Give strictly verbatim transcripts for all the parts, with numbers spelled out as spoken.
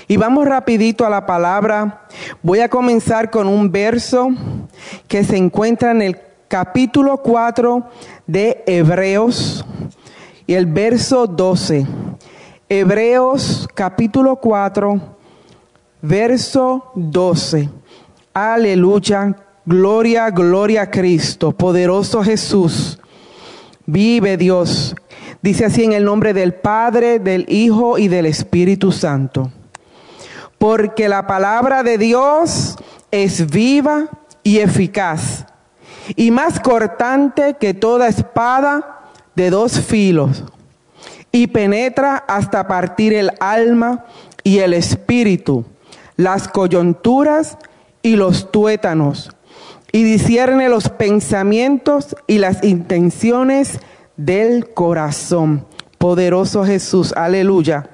Y vamos rapidito a la palabra. Voy a comenzar con un verso que se encuentra en el capítulo cuatro de Hebreos y el verso doce. Hebreos capítulo cuatro, verso doce. Aleluya, gloria, gloria a Cristo, poderoso Jesús. Vive Dios. Dice así en el nombre del Padre, del Hijo y del Espíritu Santo. Porque la palabra de Dios es viva y eficaz, y más cortante que toda espada de dos filos, y penetra hasta partir el alma y el espíritu, las coyunturas y los tuétanos, y discierne los pensamientos y las intenciones del corazón. Poderoso Jesús, aleluya.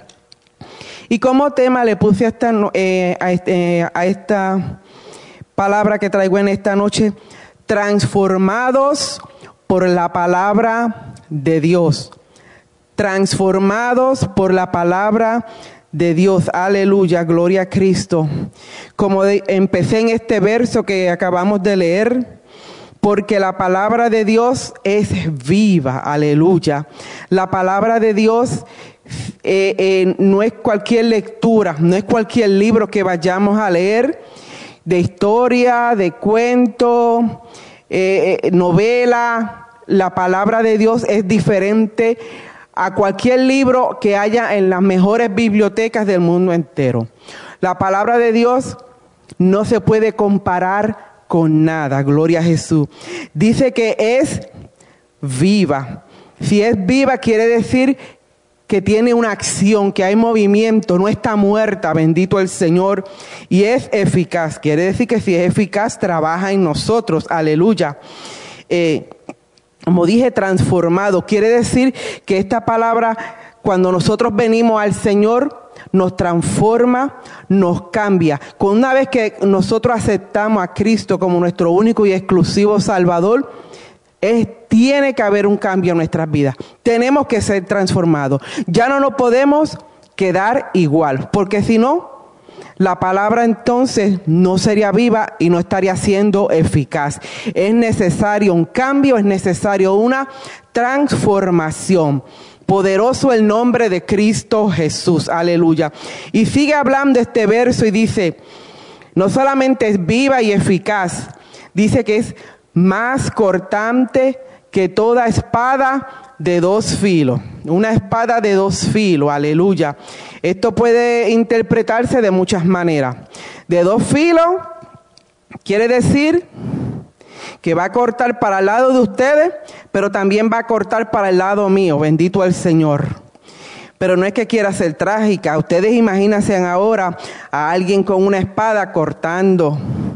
Y como tema le puse a esta, eh, a, este, a esta palabra que traigo en esta noche, transformados por la palabra de Dios. Transformados por la palabra de Dios. Aleluya, gloria a Cristo. Como de, empecé en este verso que acabamos de leer, porque la palabra de Dios es viva. Aleluya. La palabra de Dios eh, eh, no es cualquier lectura, no es cualquier libro que vayamos a leer de historia, de cuento, eh, eh, novela. La palabra de Dios es diferente a cualquier libro que haya en las mejores bibliotecas del mundo entero. La palabra de Dios no se puede comparar con nada. Gloria a Jesús. Dice que es viva. Si es viva, quiere decir que tiene una acción, que hay movimiento, no está muerta, bendito el Señor. Y es eficaz. Quiere decir que si es eficaz, trabaja en nosotros. Aleluya. Eh, Como dije, transformado. Quiere decir que esta palabra, cuando nosotros venimos al Señor, nos transforma, nos cambia. Con una vez que nosotros aceptamos a Cristo como nuestro único y exclusivo Salvador, es, tiene que haber un cambio en nuestras vidas. Tenemos que ser transformados. Ya no nos podemos quedar igual, porque si no, la palabra entonces no sería viva y no estaría siendo eficaz. Es necesario un cambio, es necesario una transformación. Poderoso el nombre de Cristo Jesús. Aleluya. Y sigue hablando este verso y dice, no solamente es viva y eficaz, dice que es más cortante que toda espada de dos filos. Una espada de dos filos, aleluya. Esto puede interpretarse de muchas maneras. De dos filos quiere decir que va a cortar para el lado de ustedes, pero también va a cortar para el lado mío, bendito el Señor. Pero no es que quiera ser trágica. Ustedes imagínense ahora a alguien con una espada cortando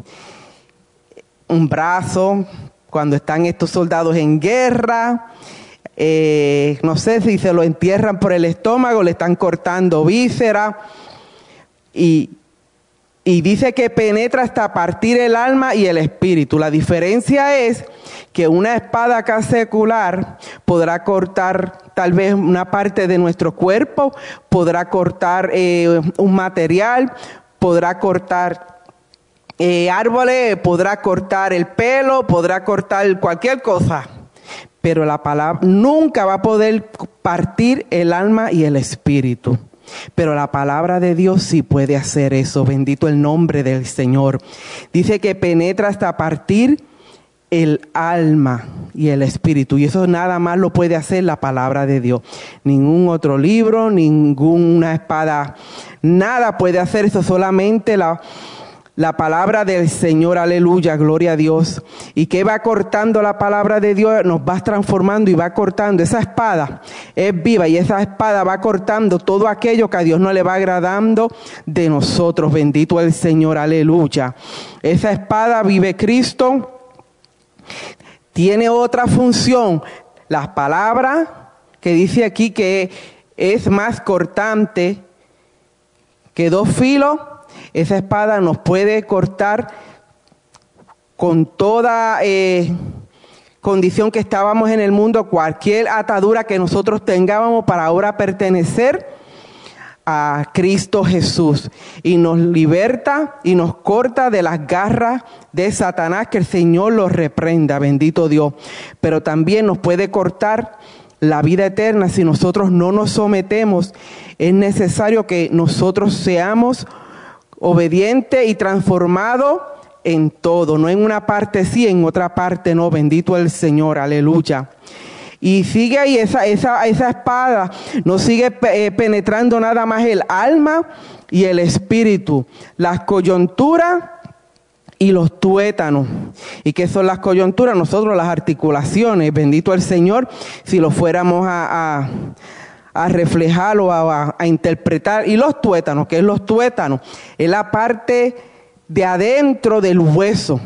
un brazo cuando están estos soldados en guerra. Eh, no sé si se lo entierran por el estómago, le están cortando víscera y, y dice que penetra hasta partir el alma y el espíritu. La diferencia es que una espada acá secular podrá cortar tal vez una parte de nuestro cuerpo, podrá cortar eh, un material, podrá cortar eh, árboles, podrá cortar el pelo, podrá cortar cualquier cosa. Pero la palabra nunca va a poder partir el alma y el espíritu. Pero la palabra de Dios sí puede hacer eso. Bendito el nombre del Señor. Dice que penetra hasta partir el alma y el espíritu. Y eso nada más lo puede hacer la palabra de Dios. Ningún otro libro, ninguna espada, nada puede hacer eso. Solamente la... La palabra del Señor, aleluya, gloria a Dios. Y que va cortando la palabra de Dios, nos va transformando y va cortando. Esa espada es viva y esa espada va cortando todo aquello que a Dios no le va agradando de nosotros. Bendito el Señor, aleluya. Esa espada vive Cristo. Tiene otra función. Las palabras que dice aquí que es más cortante que dos filos. Esa espada nos puede cortar con toda eh, condición que estábamos en el mundo, cualquier atadura que nosotros tengamos para ahora pertenecer a Cristo Jesús y nos liberta y nos corta de las garras de Satanás, que el Señor los reprenda, bendito Dios. Pero también nos puede cortar la vida eterna si nosotros no nos sometemos. Es necesario que nosotros seamos obedientes y transformados en todo, no en una parte sí, en otra parte no, bendito el Señor, aleluya. Y sigue ahí esa, esa, esa espada, no sigue eh, penetrando nada más el alma y el espíritu, las coyunturas y los tuétanos. ¿Y qué son las coyunturas? Nosotros las articulaciones, bendito el Señor, si lo fuéramos a, a, a reflejar o a, a interpretar. Y los tuétanos, ¿qué es los tuétanos? Es la parte de adentro del hueso.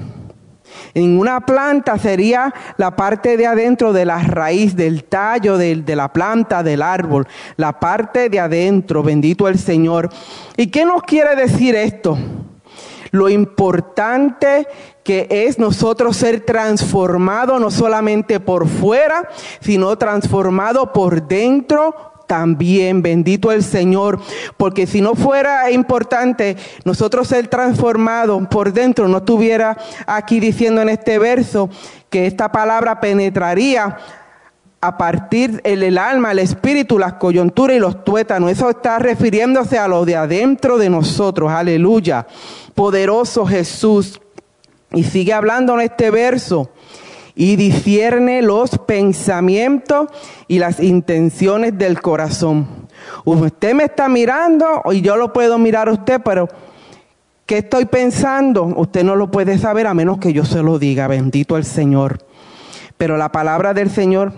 En una planta sería la parte de adentro de la raíz, del tallo de, de la planta, del árbol. La parte de adentro, bendito el Señor. ¿Y qué nos quiere decir esto? Lo importante que es nosotros ser transformados, no solamente por fuera, sino transformados por dentro también, bendito el Señor, porque si no fuera importante nosotros ser transformados por dentro, no estuviera aquí diciendo en este verso que esta palabra penetraría a partir del el alma, el espíritu, las coyunturas y los tuétanos. Eso está refiriéndose a lo de adentro de nosotros, aleluya, poderoso Jesús. Y sigue hablando en este verso. Y discierne los pensamientos y las intenciones del corazón. Usted me está mirando y yo lo puedo mirar a usted, pero ¿qué estoy pensando? Usted no lo puede saber a menos que yo se lo diga, bendito el Señor. Pero la palabra del Señor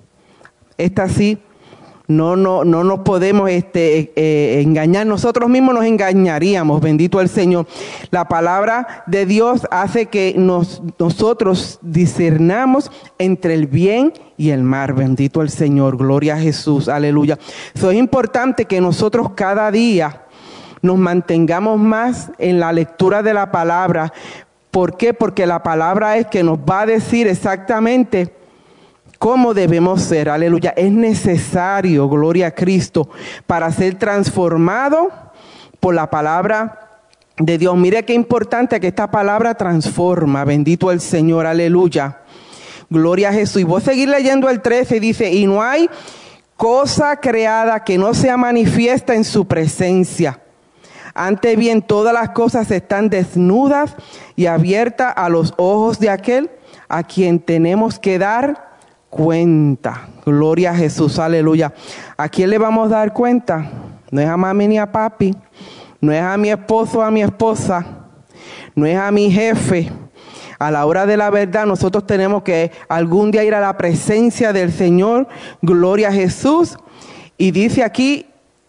está así. No, no, no nos podemos este, eh, engañar. Nosotros mismos nos engañaríamos, bendito el Señor. La palabra de Dios hace que nos, nosotros discernamos entre el bien y el mal, bendito el Señor. Gloria a Jesús, aleluya. Eso es importante que nosotros cada día nos mantengamos más en la lectura de la palabra. ¿Por qué? Porque la palabra es que nos va a decir exactamente cómo debemos ser, aleluya. Es necesario, gloria a Cristo, para ser transformado por la palabra de Dios. Mire qué importante que esta palabra transforma, bendito el Señor, aleluya. Gloria a Jesús. Y voy a seguir leyendo el trece, dice, y no hay cosa creada que no sea manifiesta en su presencia. Antes bien, todas las cosas están desnudas y abiertas a los ojos de aquel a quien tenemos que dar cuenta. Gloria a Jesús, aleluya. ¿A quién le vamos a dar cuenta? No es a mami ni a papi, no es a mi esposo o a mi esposa, no es a mi jefe. A la hora de la verdad nosotros tenemos que algún día ir a la presencia del Señor. Gloria a Jesús. Y dice aquí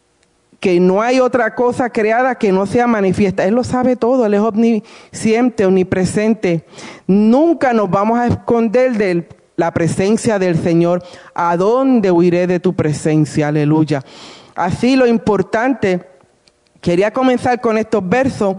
que no hay otra cosa creada que no sea manifiesta. Él lo sabe todo, Él es omnisciente, omnipresente. Nunca nos vamos a esconder de Él. La presencia del Señor. ¿A dónde huiré de tu presencia? Aleluya. Así lo importante, quería comenzar con estos versos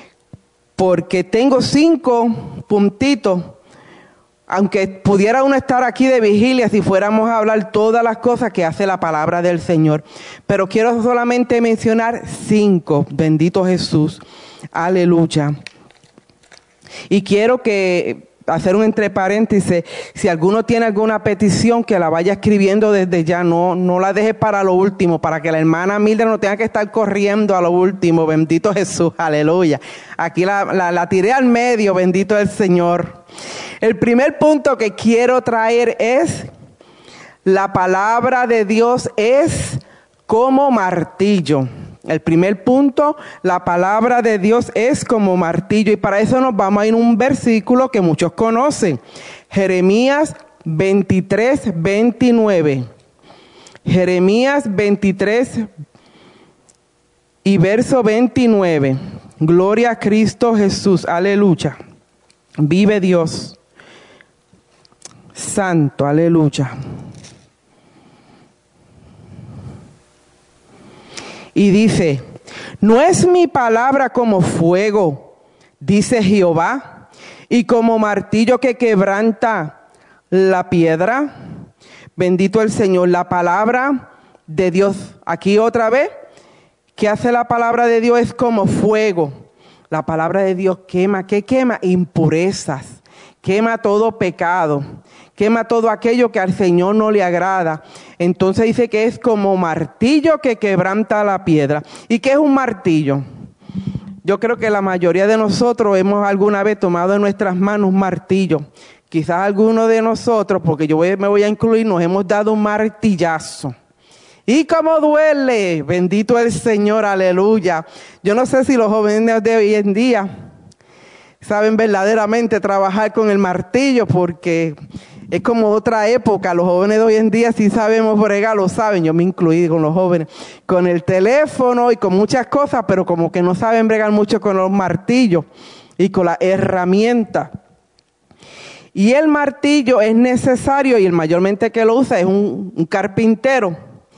porque tengo cinco puntitos. Aunque pudiera uno estar aquí de vigilia si fuéramos a hablar todas las cosas que hace la palabra del Señor. Pero quiero solamente mencionar cinco. Bendito Jesús. Aleluya. Y quiero que hacer un entre paréntesis, si alguno tiene alguna petición que la vaya escribiendo desde ya, no, no la deje para lo último, para que la hermana Mildred no tenga que estar corriendo a lo último, bendito Jesús, aleluya. Aquí la, la, la tiré al medio, bendito el Señor. El primer punto que quiero traer es, la palabra de Dios es como martillo. El primer punto, la palabra de Dios es como martillo. Y para eso nos vamos a ir a un versículo que muchos conocen. Jeremías veintitrés, veintinueve. Jeremías veintitrés y verso veintinueve. Gloria a Cristo Jesús. Aleluya. Vive Dios. Santo. Aleluya. Y dice, ¿no es mi palabra como fuego, dice Jehová, y como martillo que quebranta la piedra? Bendito el Señor. La palabra de Dios, aquí otra vez, ¿Qué hace la palabra de Dios? Es como fuego. La palabra de Dios quema. ¿Qué quema? Impurezas. Quema todo pecado. Quema todo aquello que al Señor no le agrada. Entonces dice que es como martillo que quebranta la piedra. ¿Y qué es un martillo? Yo creo que la mayoría de nosotros hemos alguna vez tomado en nuestras manos un martillo. Quizás algunos de nosotros, porque yo voy, me voy a incluir, nos hemos dado un martillazo. ¿Y cómo duele? Bendito el Señor, aleluya. Yo no sé si los jóvenes de hoy en día saben verdaderamente trabajar con el martillo, porque es como otra época. Los jóvenes de hoy en día sí sabemos bregar, lo saben. Yo me incluí con los jóvenes, con el teléfono y con muchas cosas, pero como que no saben bregar mucho con los martillos y con las herramientas. Y el martillo es necesario, y el mayormente que lo usa es un, un carpintero.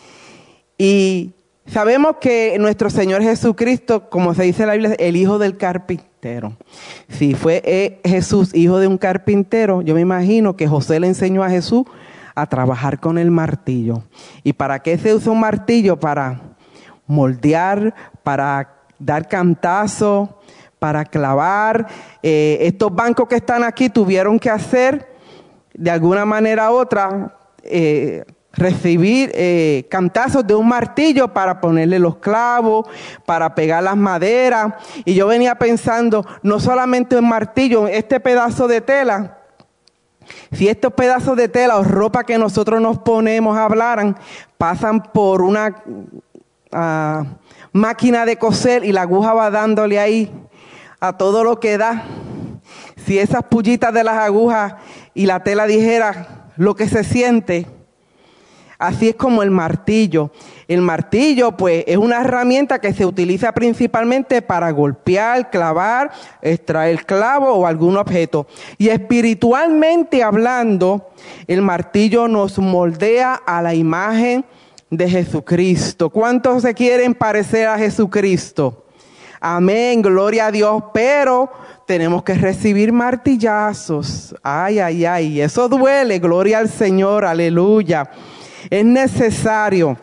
Y sabemos que nuestro Señor Jesucristo, como se dice en la Biblia, es el hijo del carpintero. Si fue eh, Jesús hijo de un carpintero, yo me imagino que José le enseñó a Jesús a trabajar con el martillo. ¿Y para qué se usa un martillo? Para moldear, para dar cantazos, para clavar. Eh, estos bancos que están aquí tuvieron que hacer, de alguna manera u otra, eh, recibir eh, cantazos de un martillo para ponerle los clavos, para pegar las maderas. Y yo venía pensando, no solamente un martillo, este pedazo de tela, si estos pedazos de tela o ropa que nosotros nos ponemos hablaran, pasan por una uh, máquina de coser y la aguja va dándole ahí a todo lo que da. Si esas pullitas de las agujas y la tela dijera lo que se siente, así es como el martillo. El martillo, pues, es una herramienta que se utiliza principalmente para golpear, clavar, extraer clavo o algún objeto. Y espiritualmente hablando, el martillo nos moldea a la imagen de Jesucristo. ¿Cuántos se quieren parecer a Jesucristo? Amén, gloria a Dios, pero tenemos que recibir martillazos. Ay, ay, ay, eso duele, gloria al Señor, aleluya. Es necesario.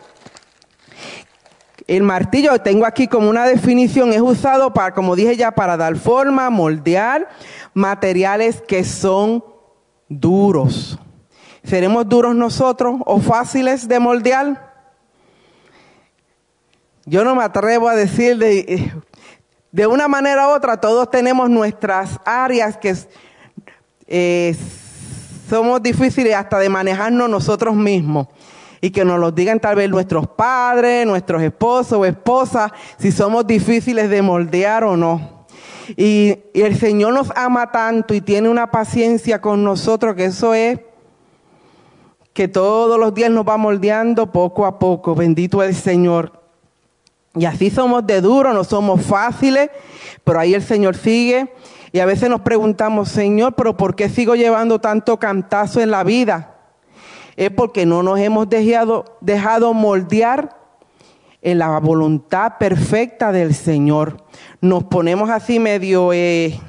El martillo, tengo aquí como una definición, es usado para, como dije ya, para dar forma, moldear materiales que son duros. ¿Seremos duros nosotros o fáciles de moldear? Yo no me atrevo a decir de, de una manera u otra, todos tenemos nuestras áreas que eh, somos difíciles hasta de manejarnos nosotros mismos. Y que nos lo digan tal vez nuestros padres, nuestros esposos o esposas, si somos difíciles de moldear o no. Y, y el Señor nos ama tanto y tiene una paciencia con nosotros, que eso es que todos los días nos va moldeando poco a poco. Bendito el Señor. Y así somos de duro, no somos fáciles, pero ahí el Señor sigue. Y a veces nos preguntamos, Señor, ¿pero por qué sigo llevando tanto cantazo en la vida? Es porque no nos hemos dejado, dejado moldear en la voluntad perfecta del Señor. Nos ponemos así medio, eh,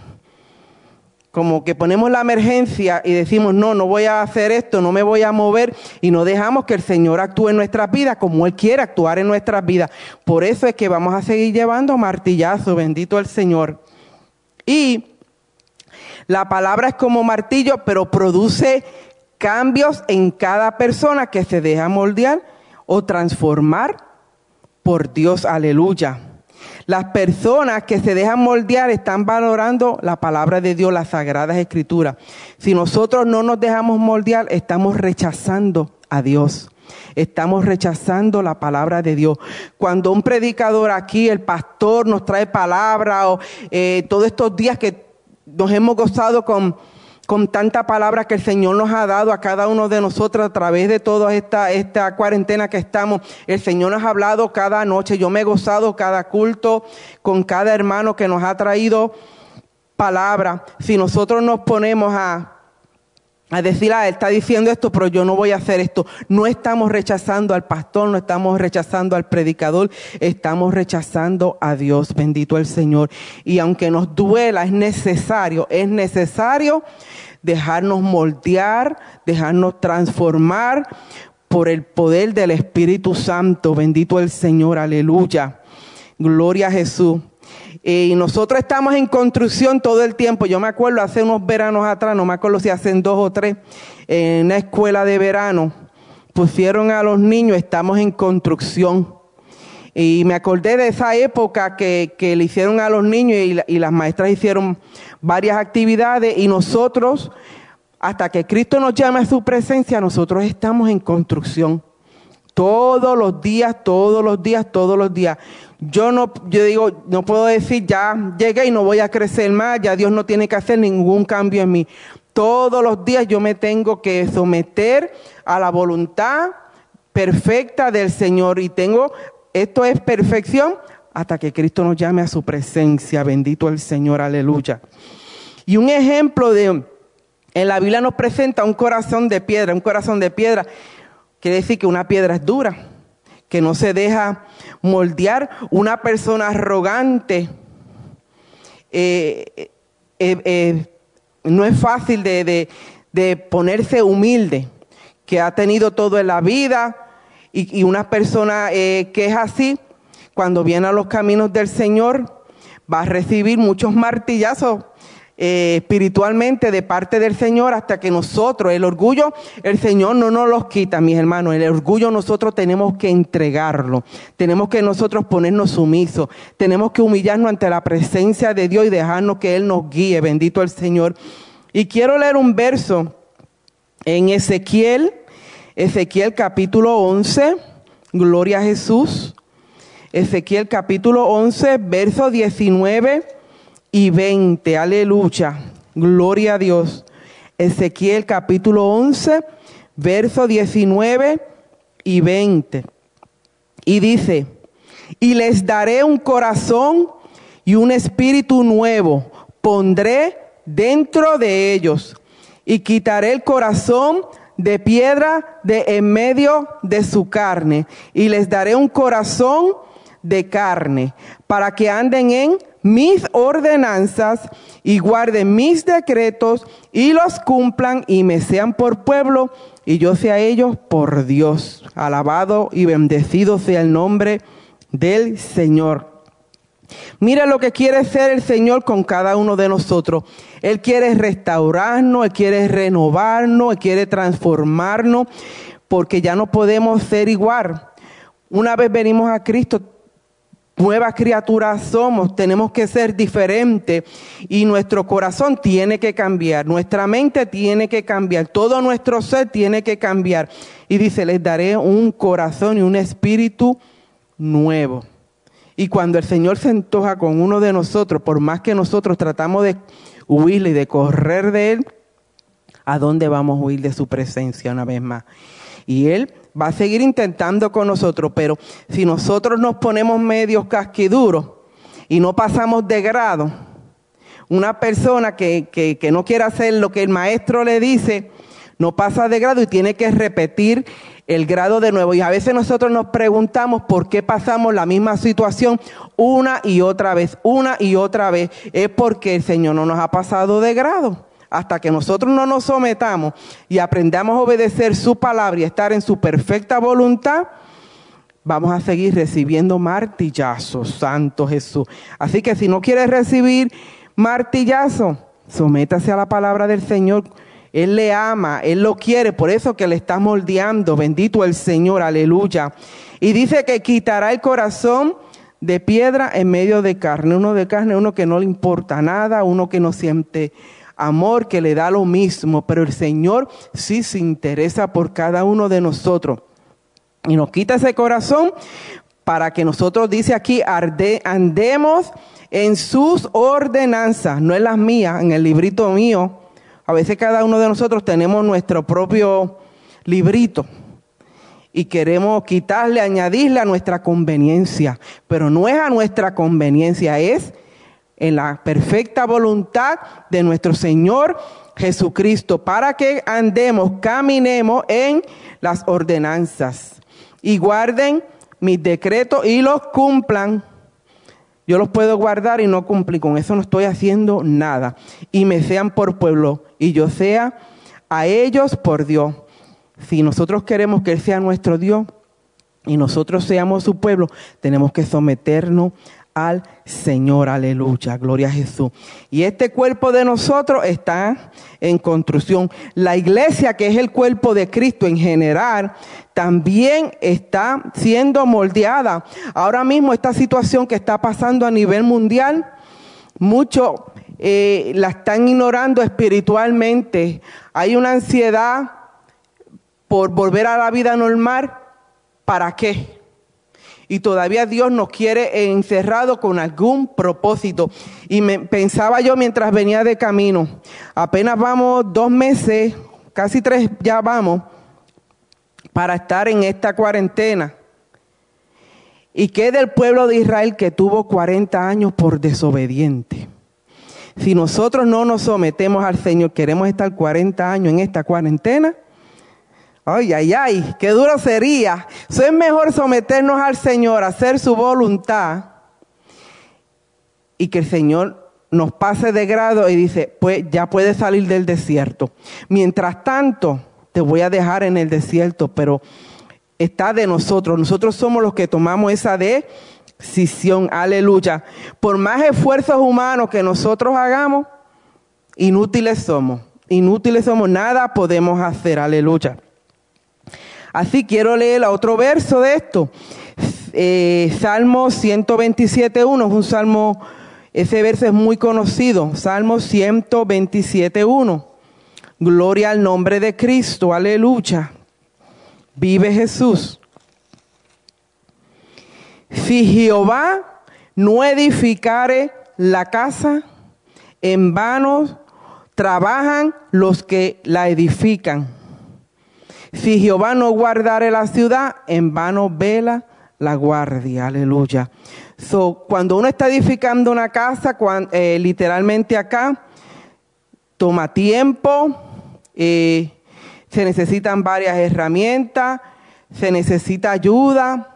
como que ponemos la emergencia y decimos, no, no voy a hacer esto, no me voy a mover, y no dejamos que el Señor actúe en nuestras vidas como Él quiere actuar en nuestras vidas. Por eso es que vamos a seguir llevando martillazos, bendito el Señor. Y la palabra es como martillo, pero produce cambios en cada persona que se deja moldear o transformar por Dios, aleluya. Las personas que se dejan moldear están valorando la palabra de Dios, las sagradas escrituras. Si nosotros no nos dejamos moldear, estamos rechazando a Dios. Estamos rechazando la palabra de Dios. Cuando un predicador aquí, el pastor, nos trae palabra, o eh, todos estos días que nos hemos gozado con con tanta palabra que el Señor nos ha dado a cada uno de nosotros a través de toda esta, esta cuarentena que estamos. El Señor nos ha hablado cada noche. Yo me he gozado cada culto con cada hermano que nos ha traído palabra. Si nosotros nos ponemos a, a decir, ah, él está diciendo esto, pero yo no voy a hacer esto, no estamos rechazando al pastor, no estamos rechazando al predicador, estamos rechazando a Dios, bendito el Señor. Y aunque nos duela, es necesario, es necesario dejarnos moldear, dejarnos transformar por el poder del Espíritu Santo, bendito el Señor, aleluya. Gloria a Jesús. Y nosotros estamos en construcción todo el tiempo. Yo me acuerdo hace unos veranos atrás, no me acuerdo si hacen dos o tres, en una escuela de verano, pusieron a los niños, estamos en construcción. Y me acordé de esa época que, que le hicieron a los niños y, la, y las maestras hicieron varias actividades y nosotros, hasta que Cristo nos llame a su presencia, nosotros estamos en construcción. Todos los días, todos los días, todos los días. Yo no, yo digo, no puedo decir ya llegué y no voy a crecer más, ya Dios no tiene que hacer ningún cambio en mí. Todos los días yo me tengo que someter a la voluntad perfecta del Señor y tengo, esto es perfección hasta que Cristo nos llame a su presencia. Bendito el Señor, aleluya. Y un ejemplo de, en la Biblia nos presenta un corazón de piedra, un corazón de piedra. Quiere decir que una piedra es dura, que no se deja moldear. Una persona arrogante eh, eh, eh, no es fácil de, de, de ponerse humilde, que ha tenido todo en la vida. Y, y una persona eh, que es así, cuando viene a los caminos del Señor, va a recibir muchos martillazos Eh, espiritualmente de parte del Señor hasta que nosotros, el orgullo, el Señor no nos los quita, mis hermanos. El orgullo nosotros tenemos que entregarlo, tenemos que nosotros ponernos sumisos, tenemos que humillarnos ante la presencia de Dios y dejarnos que Él nos guíe. Bendito el Señor. Y quiero leer un verso en Ezequiel, Ezequiel capítulo once, gloria a Jesús. Ezequiel capítulo once, verso diecinueve y veinte, aleluya, gloria a Dios. Ezequiel capítulo once, verso diecinueve y veinte. Y dice, y les daré un corazón y un espíritu nuevo, pondré dentro de ellos, y quitaré el corazón de piedra de en medio de su carne, y les daré un corazón de carne, para que anden en mis ordenanzas y guarden mis decretos y los cumplan y me sean por pueblo y yo sea ellos por Dios. Alabado y bendecido sea el nombre del Señor. Mira lo que quiere hacer el Señor con cada uno de nosotros. Él quiere restaurarnos, Él quiere renovarnos, Él quiere transformarnos, porque ya no podemos ser igual. Una vez venimos a Cristo, nuevas criaturas somos, tenemos que ser diferentes y nuestro corazón tiene que cambiar, nuestra mente tiene que cambiar, todo nuestro ser tiene que cambiar. Y dice, les daré un corazón y un espíritu nuevo. Y cuando el Señor se antoja con uno de nosotros, por más que nosotros tratamos de huirle y de correr de Él, ¿a dónde vamos a huir de su presencia una vez más? Y Él va a seguir intentando con nosotros, pero si nosotros nos ponemos medios casquiduros y no pasamos de grado, una persona que, que, que no quiere hacer lo que el maestro le dice, no pasa de grado y tiene que repetir el grado de nuevo. Y a veces nosotros nos preguntamos por qué pasamos la misma situación una y otra vez, una y otra vez. Es porque el Señor no nos ha pasado de grado. Hasta que nosotros no nos sometamos y aprendamos a obedecer su palabra y estar en su perfecta voluntad, vamos a seguir recibiendo martillazos, Santo Jesús. Así que si no quieres recibir martillazos, sométase a la palabra del Señor. Él le ama, Él lo quiere, por eso que le está moldeando. Bendito el Señor, aleluya. Y dice que quitará el corazón de piedra en medio de carne. Uno de carne, uno que no le importa nada, uno que no siente amor, que le da lo mismo, pero el Señor sí se interesa por cada uno de nosotros. Y nos quita ese corazón para que nosotros, dice aquí, arde, andemos en sus ordenanzas, no en las mías, en el librito mío. A veces cada uno de nosotros tenemos nuestro propio librito y queremos quitarle, añadirle a nuestra conveniencia, pero no es a nuestra conveniencia, es en la perfecta voluntad de nuestro Señor Jesucristo, para que andemos, caminemos en las ordenanzas y guarden mis decretos y los cumplan. Yo los puedo guardar y no cumplir, con eso no estoy haciendo nada. Y me sean por pueblo y yo sea a ellos por Dios. Si nosotros queremos que Él sea nuestro Dios, y nosotros seamos su pueblo, tenemos que someternos al Señor, aleluya, gloria a Jesús. Y este cuerpo de nosotros está en construcción. La iglesia, que es el cuerpo de Cristo en general, también está siendo moldeada. Ahora mismo esta situación que está pasando a nivel mundial, muchos eh, la están ignorando espiritualmente. Hay una ansiedad por volver a la vida normal. ¿Para qué? Y todavía Dios nos quiere encerrados con algún propósito. Y me, pensaba yo mientras venía de camino, apenas vamos dos meses, casi tres ya vamos, para estar en esta cuarentena. ¿Y qué del pueblo de Israel que tuvo cuarenta años por desobediente? Si nosotros no nos sometemos al Señor, queremos estar cuarenta años en esta cuarentena. Ay, ay, ay, qué duro sería. Eso es mejor someternos al Señor, hacer su voluntad y que el Señor nos pase de grado y dice, pues ya puedes salir del desierto. Mientras tanto, te voy a dejar en el desierto, pero está de nosotros. Nosotros somos los que tomamos esa decisión, aleluya. Por más esfuerzos humanos que nosotros hagamos, inútiles somos, inútiles somos, nada podemos hacer, aleluya. Así quiero leer otro verso de esto. Eh, Salmo ciento veintisiete uno, es un salmo, ese verso es muy conocido. Salmo ciento veintisiete uno. Gloria al nombre de Cristo, aleluya. Vive Jesús. Si Jehová no edificare la casa, en vano trabajan los que la edifican. Si Jehová no guardare la ciudad, en vano vela la guardia. Aleluya. So, cuando uno está edificando una casa, cuando, eh, literalmente acá, toma tiempo, eh, se necesitan varias herramientas, se necesita ayuda.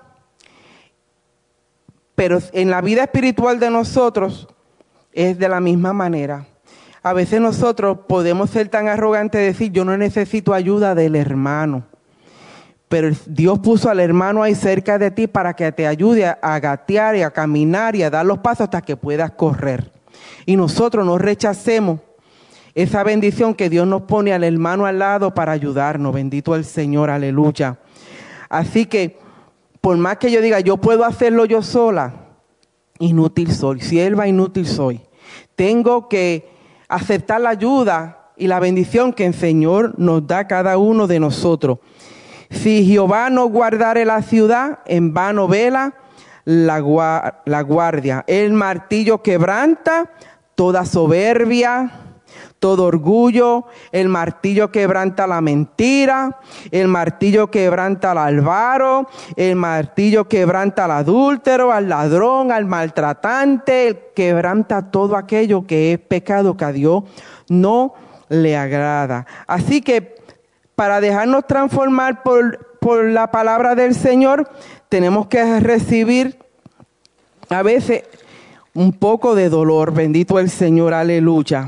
Pero en la vida espiritual de nosotros es de la misma manera. A veces nosotros podemos ser tan arrogantes de decir, yo no necesito ayuda del hermano. Pero Dios puso al hermano ahí cerca de ti para que te ayude a gatear y a caminar y a dar los pasos hasta que puedas correr. Y nosotros no rechacemos esa bendición que Dios nos pone al hermano al lado para ayudarnos. Bendito el Señor, aleluya. Así que, por más que yo diga, yo puedo hacerlo yo sola, inútil soy, sierva inútil soy. Tengo que aceptar la ayuda y la bendición que el Señor nos da a cada uno de nosotros. Si Jehová no guardare la ciudad, en vano vela la, gua- la guardia. El martillo quebranta toda soberbia, todo orgullo. El martillo quebranta la mentira. El martillo quebranta al avaro. El martillo quebranta al adúltero, al ladrón, al maltratante. El quebranta todo aquello que es pecado, que a Dios no le agrada. Así que para dejarnos transformar por, por la palabra del Señor, tenemos que recibir a veces un poco de dolor. Bendito el Señor, aleluya.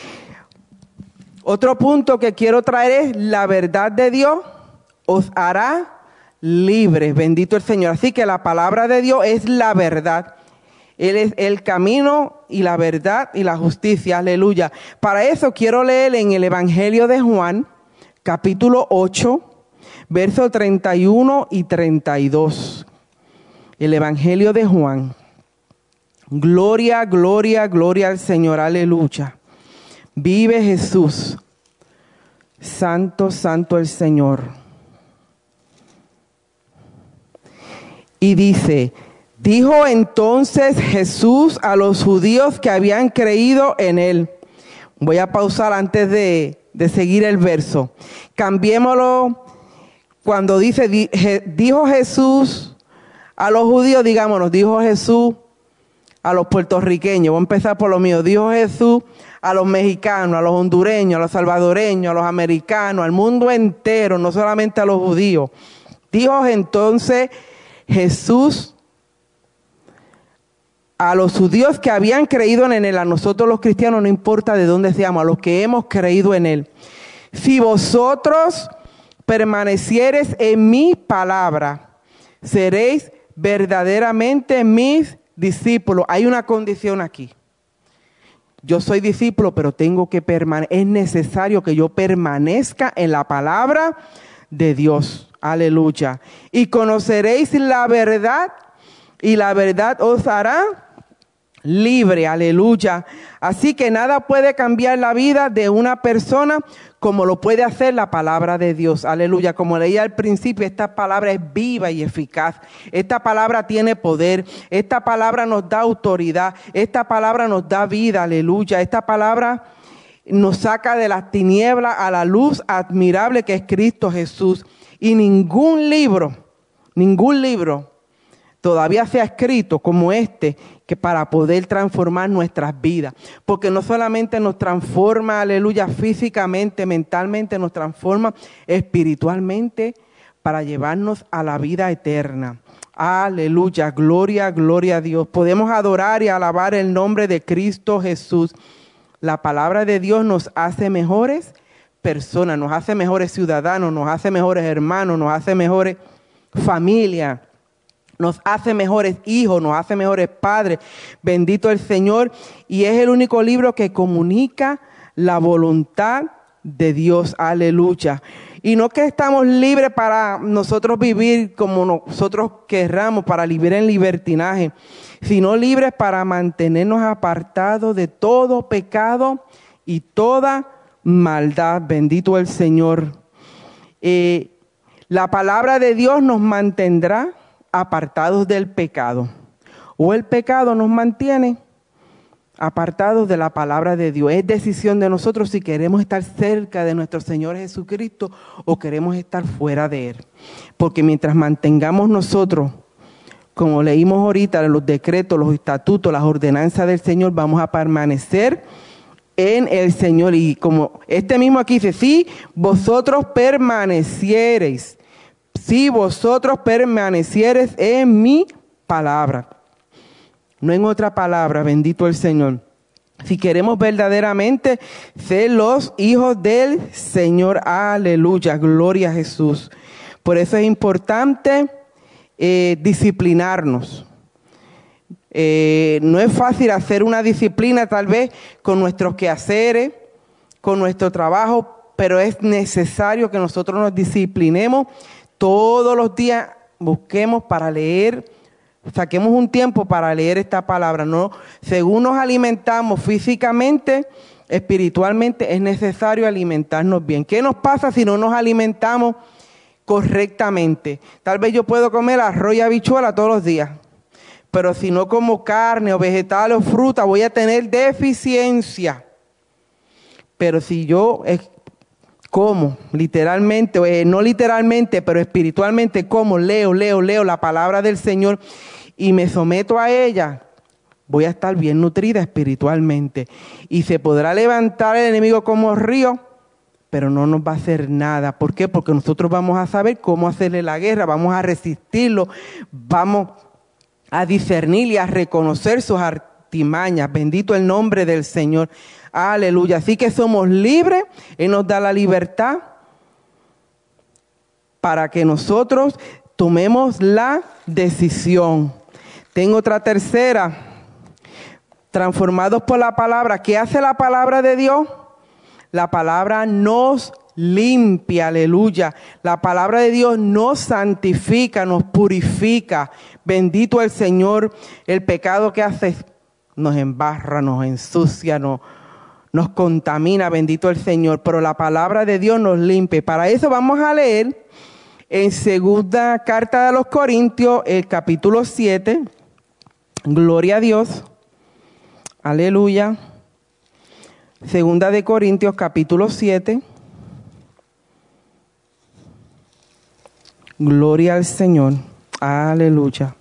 Otro punto que quiero traer es la verdad de Dios os hará libres. Bendito el Señor. Así que la palabra de Dios es la verdad. Él es el camino y la verdad y la justicia. Aleluya. Para eso quiero leer en el Evangelio de Juan, capítulo ocho, versos treinta y uno y treinta y dos. El Evangelio de Juan. Gloria, gloria, gloria al Señor. Aleluya. Vive Jesús. Santo, santo el Señor. Y dice, dijo entonces Jesús a los judíos que habían creído en él. Voy a pausar antes de, de seguir el verso. Cambiémoslo cuando dice, di, je, dijo Jesús a los judíos, digámonos, dijo Jesús a los puertorriqueños. Voy a empezar por lo mío. Dijo Jesús a los mexicanos, a los hondureños, a los salvadoreños, a los americanos, al mundo entero, no solamente a los judíos. Dijo entonces Jesús a los judíos que habían creído en él, a nosotros los cristianos, no importa de dónde seamos, a los que hemos creído en él. Si vosotros permaneciereis en mi palabra, seréis verdaderamente mis discípulos. Hay una condición aquí. Yo soy discípulo, pero tengo que permanecer. Es necesario que yo permanezca en la palabra de Dios. Aleluya. Y conoceréis la verdad, y la verdad os hará libre. Aleluya. Así que nada puede cambiar la vida de una persona como lo puede hacer la palabra de Dios. Aleluya. Como leía al principio, esta palabra es viva y eficaz. Esta palabra tiene poder. Esta palabra nos da autoridad. Esta palabra nos da vida. Aleluya. Esta palabra nos saca de las tinieblas a la luz admirable que es Cristo Jesús. Y ningún libro, ningún libro todavía se ha escrito como este, que para poder transformar nuestras vidas. Porque no solamente nos transforma, aleluya, físicamente, mentalmente, nos transforma espiritualmente para llevarnos a la vida eterna. Aleluya, gloria, gloria a Dios. Podemos adorar y alabar el nombre de Cristo Jesús. La palabra de Dios nos hace mejores personas, nos hace mejores ciudadanos, nos hace mejores hermanos, nos hace mejores familias. Nos hace mejores hijos, nos hace mejores padres. Bendito el Señor. Y es el único libro que comunica la voluntad de Dios. Aleluya. Y no que estamos libres para nosotros vivir como nosotros querramos, para vivir en libertinaje, sino libres para mantenernos apartados de todo pecado y toda maldad. Bendito el Señor. Eh, la palabra de Dios nos mantendrá apartados del pecado, o el pecado nos mantiene apartados de la palabra de Dios. Es decisión de nosotros si queremos estar cerca de nuestro Señor Jesucristo o queremos estar fuera de Él. Porque mientras mantengamos nosotros, como leímos ahorita, los decretos, los estatutos, las ordenanzas del Señor, vamos a permanecer en el Señor. Y como este mismo aquí dice, si vosotros permaneciereis, si vosotros permaneciereis en mi palabra, no en otra palabra, bendito el Señor. Si queremos verdaderamente ser los hijos del Señor, aleluya, gloria a Jesús. Por eso es importante eh, disciplinarnos. Eh, no es fácil hacer una disciplina tal vez con nuestros quehaceres, con nuestro trabajo, pero es necesario que nosotros nos disciplinemos. Todos los días busquemos para leer, saquemos un tiempo para leer esta palabra. No, según nos alimentamos físicamente, espiritualmente, es necesario alimentarnos bien. ¿Qué nos pasa si no nos alimentamos correctamente? Tal vez yo puedo comer arroz y habichuela todos los días, pero si no como carne o vegetales o fruta, voy a tener deficiencia. Pero si yo como literalmente, eh, no literalmente, pero espiritualmente, como leo, leo, leo la palabra del Señor y me someto a ella, voy a estar bien nutrida espiritualmente. Y se podrá levantar el enemigo como río, pero no nos va a hacer nada. ¿Por qué? Porque nosotros vamos a saber cómo hacerle la guerra, vamos a resistirlo, vamos a discernir y a reconocer sus artimañas. Bendito el nombre del Señor. Aleluya. Así que somos libres. Él nos da la libertad para que nosotros tomemos la decisión. Tengo otra tercera. Transformados por la palabra. ¿Qué hace la palabra de Dios? La palabra nos limpia. Aleluya. La palabra de Dios nos santifica, nos purifica. Bendito el Señor. El pecado que hace nos embarra, nos ensucia, nos nos contamina, bendito el Señor, pero la palabra de Dios nos limpia. Para eso vamos a leer en segunda carta de los Corintios, el capítulo siete, gloria a Dios, aleluya. Segunda de Corintios, capítulo siete, gloria al Señor, aleluya.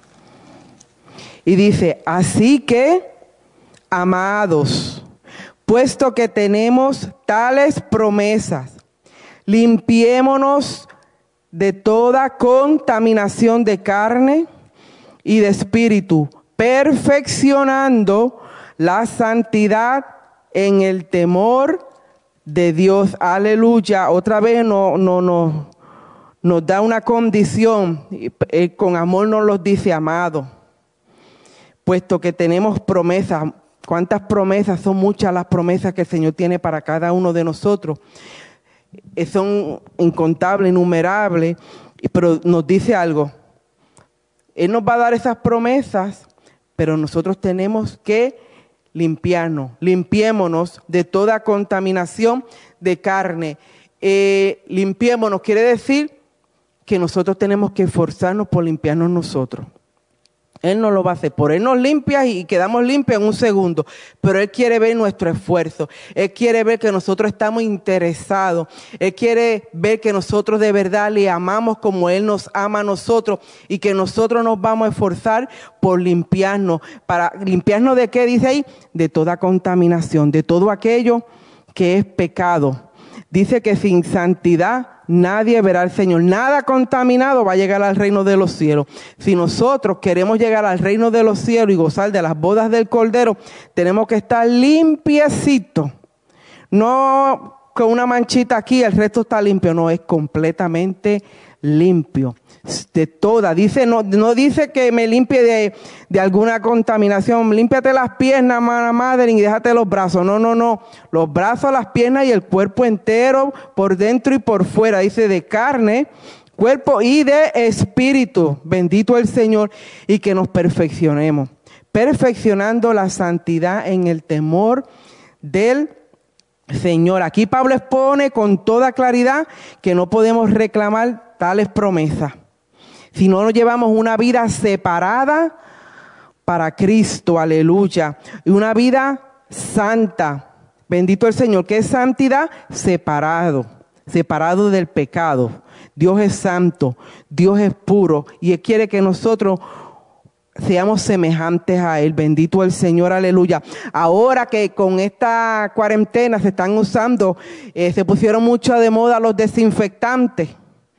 Y dice, así que, amados, puesto que tenemos tales promesas, limpiémonos de toda contaminación de carne y de espíritu, perfeccionando la santidad en el temor de Dios. Aleluya. Otra vez no, no, no, nos da una condición, eh, con amor nos los dice, amado, puesto que tenemos promesas. ¿Cuántas promesas? Son muchas las promesas que el Señor tiene para cada uno de nosotros. Eh, son incontables, innumerables, pero nos dice algo. Él nos va a dar esas promesas, pero nosotros tenemos que limpiarnos, limpiémonos de toda contaminación de carne. Eh, limpiémonos quiere decir que nosotros tenemos que esforzarnos por limpiarnos nosotros. Él no lo va a hacer. Por Él nos limpia y quedamos limpios en un segundo. Pero Él quiere ver nuestro esfuerzo. Él quiere ver que nosotros estamos interesados. Él quiere ver que nosotros de verdad le amamos como Él nos ama a nosotros. Y que nosotros nos vamos a esforzar por limpiarnos. ¿Para limpiarnos de qué? Dice ahí, de toda contaminación, de todo aquello que es pecado. Dice que sin santidad nadie verá al Señor. Nada contaminado va a llegar al reino de los cielos. Si nosotros queremos llegar al reino de los cielos y gozar de las bodas del Cordero, tenemos que estar limpiecitos. No con una manchita aquí, el resto está limpio. No, es completamente limpio. De toda. Dice, no, no dice que me limpie de, de alguna contaminación. Límpiate las piernas, madre, y déjate los brazos. No, no, no. Los brazos, las piernas y el cuerpo entero, por dentro y por fuera. Dice de carne, cuerpo y de espíritu. Bendito el Señor. Y que nos perfeccionemos. Perfeccionando la santidad en el temor del Señor. Aquí Pablo expone con toda claridad que no podemos reclamar tales promesas si no nos llevamos una vida separada para Cristo, aleluya, y una vida santa. Bendito el Señor. ¿Qué es santidad? Separado, separado del pecado. Dios es santo, Dios es puro y Él quiere que nosotros seamos semejantes a Él. Bendito el Señor, aleluya. Ahora que con esta cuarentena se están usando, eh, se pusieron mucho de moda los desinfectantes.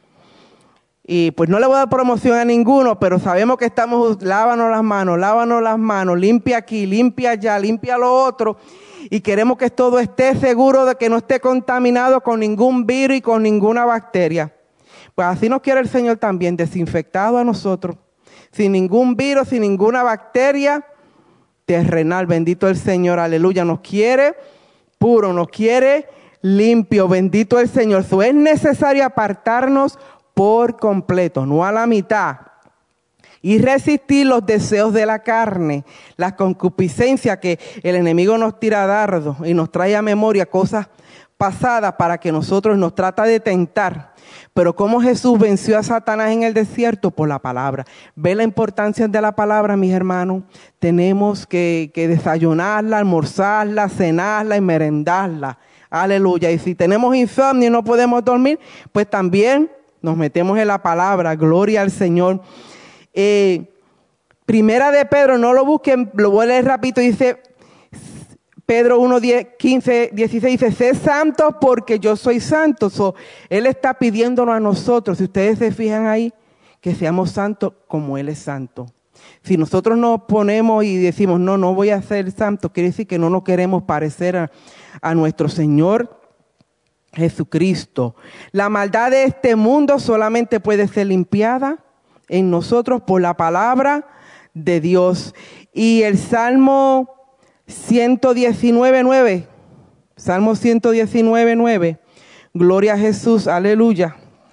Y pues no le voy a dar promoción a ninguno, pero sabemos que estamos, lávanos las manos, lávanos las manos, limpia aquí, limpia allá, limpia lo otro. Y queremos que todo esté seguro de que no esté contaminado con ningún virus y con ninguna bacteria. Pues así nos quiere el Señor también, desinfectado a nosotros. Sin ningún virus, sin ninguna bacteria terrenal. Bendito el Señor, aleluya. Nos quiere puro, nos quiere limpio. Bendito el Señor. Eso es necesario apartarnos por completo, no a la mitad. Y resistir los deseos de la carne, la concupiscencia que el enemigo nos tira dardos y nos trae a memoria cosas pasadas para que nosotros nos trata de tentar. Pero ¿cómo Jesús venció a Satanás en el desierto? Por la palabra. ¿Ve la importancia de la palabra, mis hermanos? Tenemos que, que desayunarla, almorzarla, cenarla y merendarla. Aleluya. Y si tenemos insomnio y no podemos dormir, pues también nos metemos en la palabra. Gloria al Señor. Eh, primera de Pedro, no lo busquen, lo voy a leer rapidito. Dice Pedro uno, diez, quince, dieciséis, dice, sé santos porque yo soy santo. So, él está pidiéndonos a nosotros, si ustedes se fijan ahí, que seamos santos como Él es santo. Si nosotros nos ponemos y decimos, no, no voy a ser santo, quiere decir que no nos queremos parecer a, a nuestro Señor Jesucristo. La maldad de este mundo solamente puede ser limpiada en nosotros por la palabra de Dios. Y el Salmo ciento diecinueve, nueve, Salmo ciento diecinueve, nueve, gloria a Jesús, aleluya.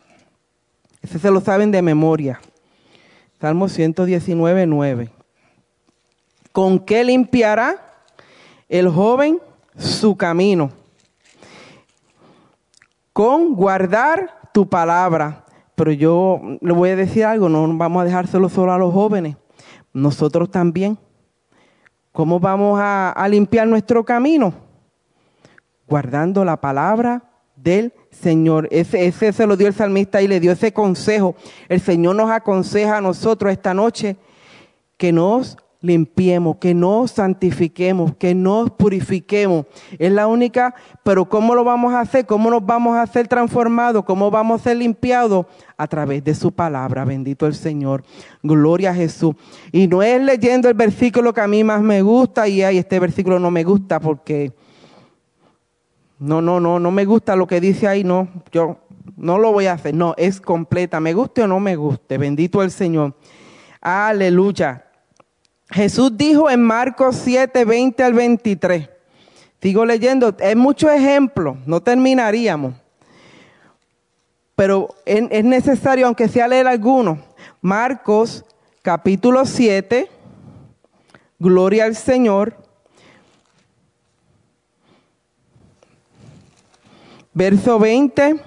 Ese se lo saben de memoria. Salmo ciento diecinueve, nueve. ¿Con qué limpiará el joven su camino? Con guardar tu palabra. Pero yo le voy a decir algo, no vamos a dejárselo solo a los jóvenes, nosotros también. ¿Cómo vamos a, a limpiar nuestro camino? Guardando la palabra del Señor. Ese, ese se lo dio el salmista y le dio ese consejo. El Señor nos aconseja a nosotros esta noche que nos limpiemos, que nos santifiquemos, que nos purifiquemos. Es la única, pero ¿cómo lo vamos a hacer? ¿Cómo nos vamos a hacer transformados? ¿Cómo vamos a ser limpiados? A través de su palabra. Bendito el Señor. Gloria a Jesús. Y no es leyendo el versículo que a mí más me gusta y ay, este versículo no me gusta porque no, no, no, no me gusta lo que dice ahí, no. Yo no lo voy a hacer. No, es completa, me guste o no me guste. Bendito el Señor. Aleluya. Jesús dijo en Marcos siete, veinte al veintitrés. Sigo leyendo, es mucho ejemplo, no terminaríamos. Pero es, es necesario, aunque sea leer algunos. Marcos capítulo siete, gloria al Señor. Verso veinte.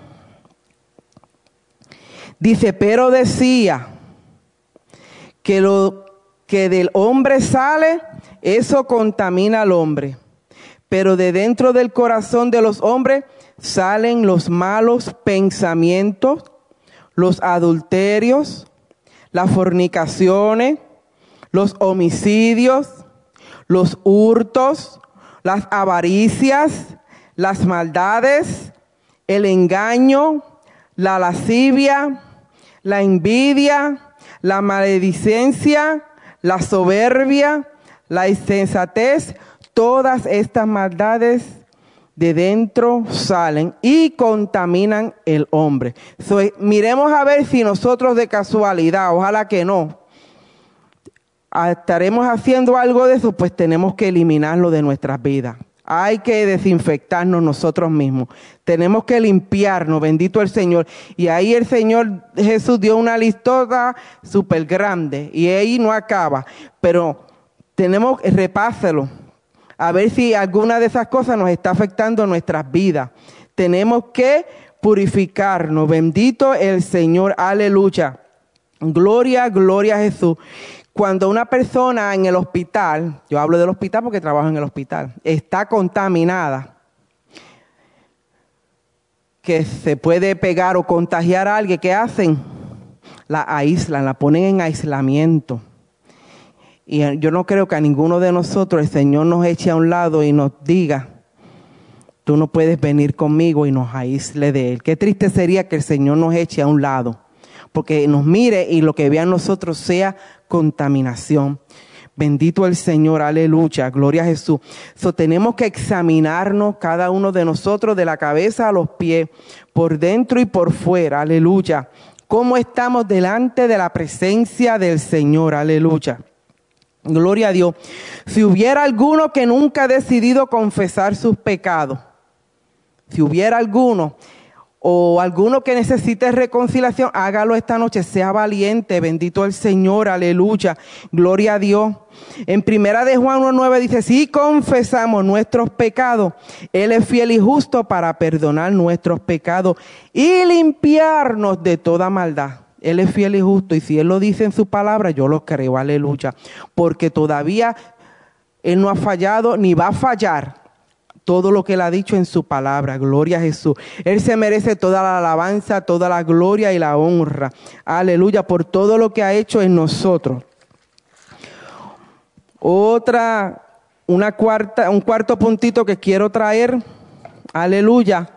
Dice, pero decía que lo que del hombre sale, eso contamina al hombre. Pero de dentro del corazón de los hombres salen los malos pensamientos, los adulterios, las fornicaciones, los homicidios, los hurtos, las avaricias, las maldades, el engaño, la lascivia, la envidia, la maledicencia, la soberbia, la insensatez. Todas estas maldades de dentro salen y contaminan el hombre. So, miremos a ver si nosotros de casualidad, ojalá que no, estaremos haciendo algo de eso, pues tenemos que eliminarlo de nuestras vidas. Hay que desinfectarnos nosotros mismos. Tenemos que limpiarnos, bendito el Señor. Y ahí el Señor Jesús dio una listota súper grande. Y ahí no acaba. Pero tenemos, repáselo. A ver si alguna de esas cosas nos está afectando nuestras vidas. Tenemos que purificarnos. Bendito el Señor. Aleluya. Gloria, gloria a Jesús. Cuando una persona en el hospital, yo hablo del hospital porque trabajo en el hospital, está contaminada, que se puede pegar o contagiar a alguien, ¿qué hacen? La aíslan, la ponen en aislamiento. Y yo no creo que a ninguno de nosotros el Señor nos eche a un lado y nos diga, tú no puedes venir conmigo, y nos aísle de Él. Qué triste sería que el Señor nos eche a un lado, porque nos mire y lo que vea en nosotros sea contaminación. Bendito el Señor, aleluya, gloria a Jesús. So, tenemos que examinarnos cada uno de nosotros de la cabeza a los pies, por dentro y por fuera, aleluya. Cómo estamos delante de la presencia del Señor, aleluya. Gloria a Dios. Si hubiera alguno que nunca ha decidido confesar sus pecados, si hubiera alguno o alguno que necesite reconciliación, hágalo esta noche, sea valiente, bendito el Señor, aleluya, gloria a Dios. En primera de Juan uno nueve dice, si confesamos nuestros pecados, Él es fiel y justo para perdonar nuestros pecados y limpiarnos de toda maldad. Él es fiel y justo, y si Él lo dice en su palabra, yo lo creo, aleluya, porque todavía Él no ha fallado ni va a fallar todo lo que Él ha dicho en su palabra. Gloria a Jesús. Él se merece toda la alabanza, toda la gloria y la honra. Aleluya, por todo lo que ha hecho en nosotros. Otra, una cuarta, un cuarto puntito que quiero traer. Aleluya.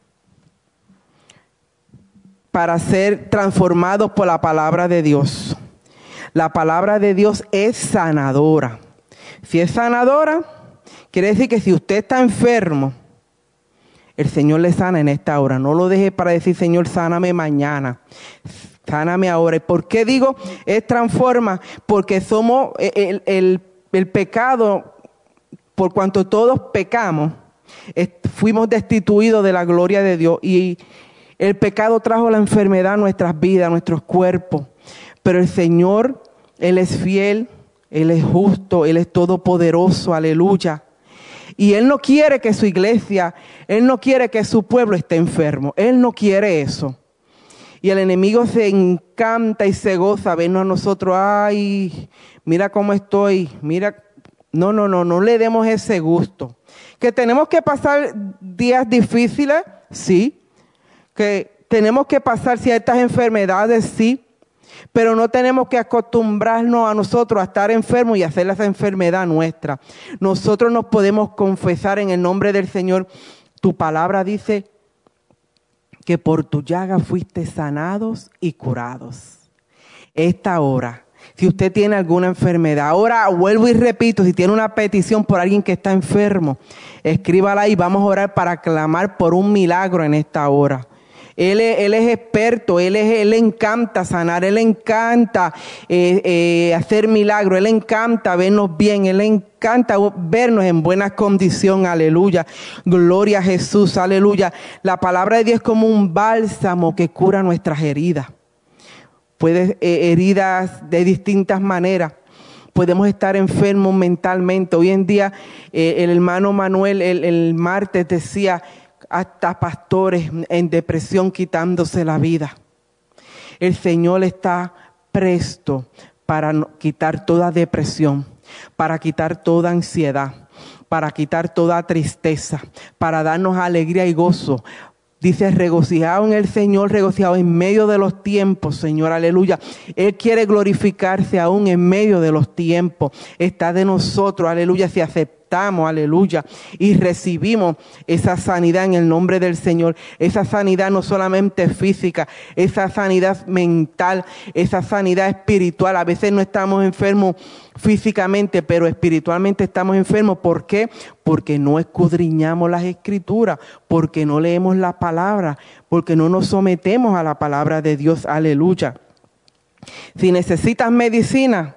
Para ser transformados por la palabra de Dios. La palabra de Dios es sanadora. Si es sanadora, quiere decir que si usted está enfermo, el Señor le sana en esta hora. No lo deje para decir, Señor, sáname mañana. Sáname ahora. ¿Y por qué digo es transforma? Porque somos el, el, el pecado, por cuanto todos pecamos, fuimos destituidos de la gloria de Dios, y el pecado trajo la enfermedad a nuestras vidas, a nuestros cuerpos. Pero el Señor, Él es fiel, Él es justo, Él es todopoderoso, aleluya. Y Él no quiere que su iglesia, Él no quiere que su pueblo esté enfermo. Él no quiere eso. Y el enemigo se encanta y se goza vernos a nosotros. Ay, mira cómo estoy, mira. No, no, no, no le demos ese gusto. Que tenemos que pasar días difíciles, sí. Que tenemos que pasar ciertas enfermedades, sí, pero no tenemos que acostumbrarnos a nosotros a estar enfermos y hacer esa enfermedad nuestra. Nosotros nos podemos confesar en el nombre del Señor. Tu palabra dice que por tu llaga fuiste sanados y curados. Esta hora, si usted tiene alguna enfermedad, ahora vuelvo y repito, si tiene una petición por alguien que está enfermo, escríbala y vamos a orar para clamar por un milagro en esta hora. Él es, él es experto, él, es, él le encanta sanar, él le encanta eh, eh, hacer milagros, él le encanta vernos bien, él le encanta vernos en buena condición, aleluya. Gloria a Jesús, aleluya. La palabra de Dios es como un bálsamo que cura nuestras heridas. Puede, eh, heridas de distintas maneras. Podemos estar enfermos mentalmente. Hoy en día, eh, el hermano Manuel el, el martes decía, hasta pastores en depresión quitándose la vida. El Señor está presto para quitar toda depresión, para quitar toda ansiedad, para quitar toda tristeza, para darnos alegría y gozo. Dice, regocijado en el Señor, regocijado en medio de los tiempos, Señor, aleluya. Él quiere glorificarse aún en medio de los tiempos. Está de nosotros, aleluya, si aceptamos, aleluya, y recibimos esa sanidad en el nombre del Señor. Esa sanidad no solamente física, esa sanidad mental, esa sanidad espiritual. A veces no estamos enfermos físicamente, pero espiritualmente estamos enfermos. ¿Por qué? Porque no escudriñamos las Escrituras, porque no leemos la palabra, porque no nos sometemos a la palabra de Dios. Aleluya. Si necesitas medicina,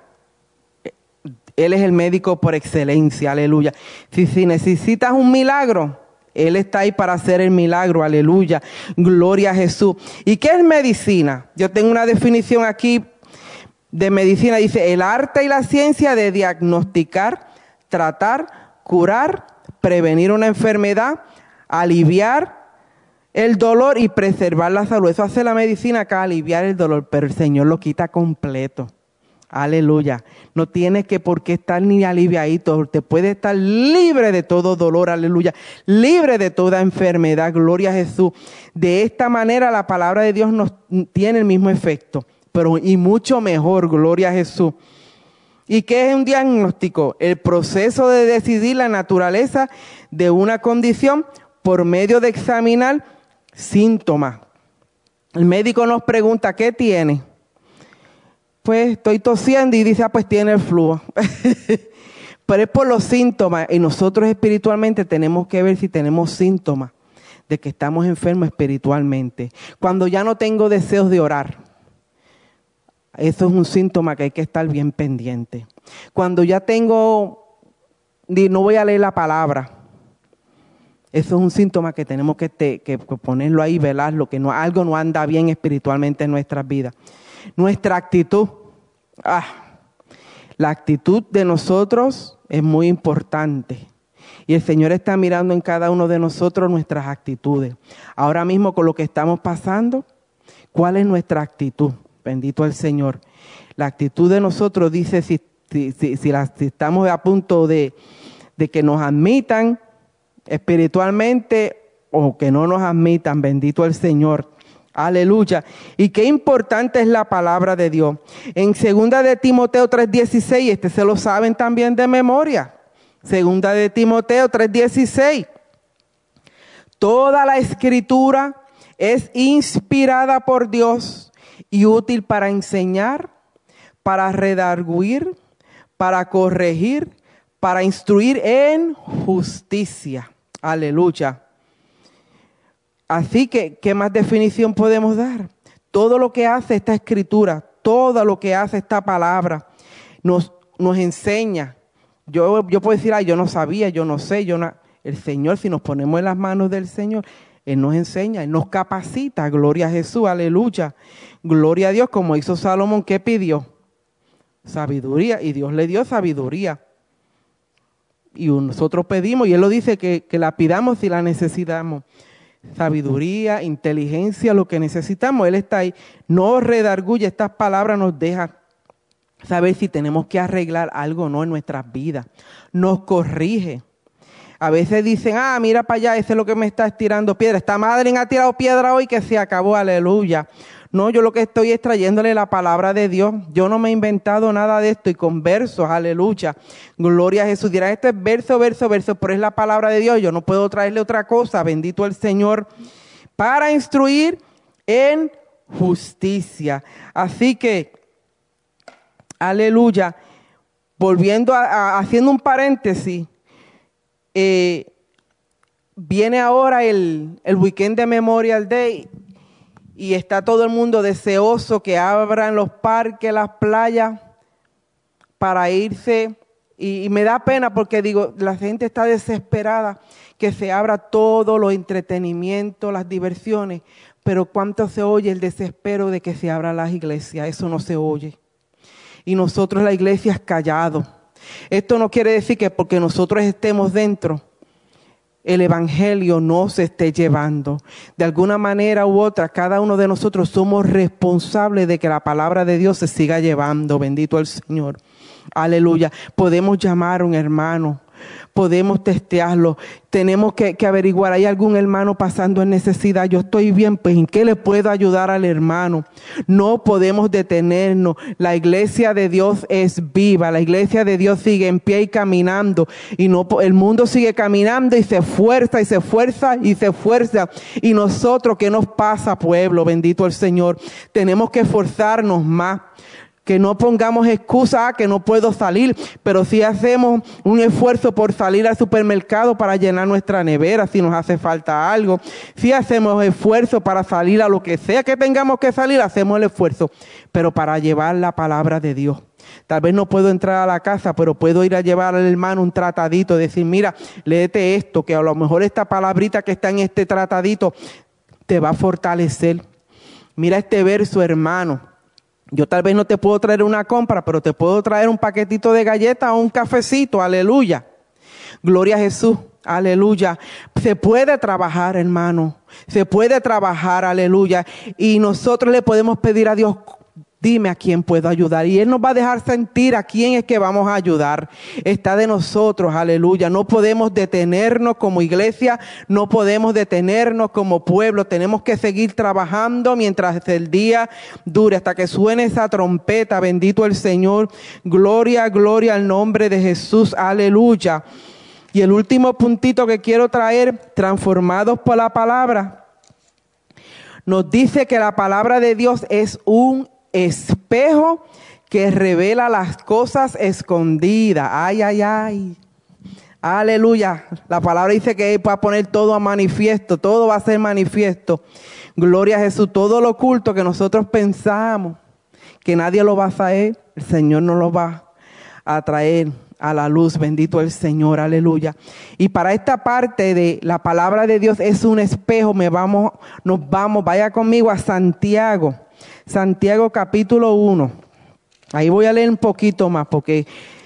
Él es el médico por excelencia. Aleluya. Si, si necesitas un milagro, Él está ahí para hacer el milagro. Aleluya. Gloria a Jesús. ¿Y qué es medicina? Yo tengo una definición aquí de medicina. Dice, el arte y la ciencia de diagnosticar, tratar, curar, prevenir una enfermedad, aliviar el dolor y preservar la salud. Eso hace la medicina acá, aliviar el dolor, pero el Señor lo quita completo. Aleluya. No tienes que por qué estar ni aliviadito. Te puede estar libre de todo dolor. Aleluya. Libre de toda enfermedad. Gloria a Jesús. De esta manera la palabra de Dios nos tiene el mismo efecto, pero y mucho mejor. Gloria a Jesús. ¿Y qué es un diagnóstico? El proceso de decidir la naturaleza de una condición por medio de examinar síntomas. El médico nos pregunta, ¿qué tiene? Pues estoy tosiendo y dice, ah, pues tiene el flujo. Pero es por los síntomas. Y nosotros espiritualmente tenemos que ver si tenemos síntomas de que estamos enfermos espiritualmente. Cuando ya no tengo deseos de orar, eso es un síntoma que hay que estar bien pendiente. Cuando ya tengo, no voy a leer la palabra, eso es un síntoma que tenemos que, te, que ponerlo ahí, velarlo, que no, algo no anda bien espiritualmente en nuestras vidas. Nuestra actitud, ah, la actitud de nosotros es muy importante. Y el Señor está mirando en cada uno de nosotros nuestras actitudes. Ahora mismo con lo que estamos pasando, ¿cuál es nuestra actitud? Bendito el Señor. La actitud de nosotros dice si, si, si, si, la, si estamos a punto de, de que nos admitan espiritualmente o que no nos admitan. Bendito el Señor. Aleluya. Y qué importante es la palabra de Dios. En segunda de Timoteo tres dieciséis, este se lo saben también de memoria. Segunda de Timoteo tres dieciséis. Toda la escritura es inspirada por Dios y útil para enseñar, para redarguir, para corregir, para instruir en justicia. Aleluya. Así que, ¿qué más definición podemos dar? Todo lo que hace esta escritura, todo lo que hace esta palabra, nos, nos enseña. Yo, yo puedo decir, ah, yo no sabía, yo no sé, yo no. El Señor, si nos ponemos en las manos del Señor, Él nos enseña, Él nos capacita. Gloria a Jesús, aleluya. Gloria a Dios, como hizo Salomón, ¿qué pidió? Sabiduría, y Dios le dio sabiduría. Y nosotros pedimos, y Él lo dice, que, que la pidamos si la necesitamos. Sabiduría, inteligencia, lo que necesitamos, Él está ahí. No redarguye, estas palabras nos dejan saber si tenemos que arreglar algo o no en nuestras vidas. Nos corrige. A veces dicen, ah, mira para allá, ese es lo que me está estirando piedra. Esta madre ha tirado piedra hoy que se acabó, aleluya. No, yo lo que estoy es trayéndole la palabra de Dios. Yo no me he inventado nada de esto y con versos, aleluya. Gloria a Jesús. Dirá, esto es verso, verso, verso, pero es la palabra de Dios. Yo no puedo traerle otra cosa. Bendito el Señor. Para instruir en justicia. Así que, aleluya. Volviendo a, a haciendo un paréntesis. Eh, viene ahora el, el weekend de Memorial Day y está todo el mundo deseoso que abran los parques, las playas para irse. Y, y me da pena porque digo, la gente está desesperada que se abra todo los entretenimientos, las diversiones, pero cuánto se oye el desespero de que se abran las iglesias. Eso no se oye. Y nosotros la iglesia es callado. Esto no quiere decir que porque nosotros estemos dentro, el evangelio no se esté llevando. De alguna manera u otra, cada uno de nosotros somos responsables de que la palabra de Dios se siga llevando. Bendito el Señor. Aleluya. Podemos llamar a un hermano, podemos testearlo, tenemos que, que averiguar, ¿hay algún hermano pasando en necesidad? Yo estoy bien, pues ¿en qué le puedo ayudar al hermano? No podemos detenernos. La iglesia de Dios es viva, la iglesia de Dios sigue en pie y caminando, y no, el mundo sigue caminando y se esfuerza y se esfuerza y se esfuerza. Y nosotros, ¿qué nos pasa, pueblo? Bendito el Señor. Tenemos que esforzarnos más. Que no pongamos excusa, que no puedo salir, pero sí hacemos un esfuerzo por salir al supermercado para llenar nuestra nevera si nos hace falta algo. Sí hacemos esfuerzo para salir a lo que sea que tengamos que salir, hacemos el esfuerzo, pero para llevar la palabra de Dios. Tal vez no puedo entrar a la casa, pero puedo ir a llevar al hermano un tratadito, decir, mira, léete esto, que a lo mejor esta palabrita que está en este tratadito te va a fortalecer. Mira este verso, hermano. Yo tal vez no te puedo traer una compra, pero te puedo traer un paquetito de galletas o un cafecito. Aleluya. Gloria a Jesús. Aleluya. Se puede trabajar, hermano. Se puede trabajar. Aleluya. Y nosotros le podemos pedir a Dios, dime a quién puedo ayudar. Y Él nos va a dejar sentir a quién es que vamos a ayudar. Está de nosotros, aleluya. No podemos detenernos como iglesia, no podemos detenernos como pueblo. Tenemos que seguir trabajando mientras el día dure, hasta que suene esa trompeta. Bendito el Señor. Gloria, gloria al nombre de Jesús, aleluya. Y el último puntito que quiero traer, transformados por la palabra, nos dice que la palabra de Dios es un espejo que revela las cosas escondidas. Ay, ay, ay. Aleluya. La palabra dice que Él va a poner todo a manifiesto. Todo va a ser manifiesto. Gloria a Jesús. Todo lo oculto que nosotros pensamos que nadie lo va a saber, el Señor nos lo va a traer a la luz. Bendito el Señor. Aleluya. Y para esta parte de la palabra de Dios es un espejo. Me vamos, nos vamos. Vaya conmigo a Santiago. Santiago capítulo uno. Ahí voy a leer un poquito más porque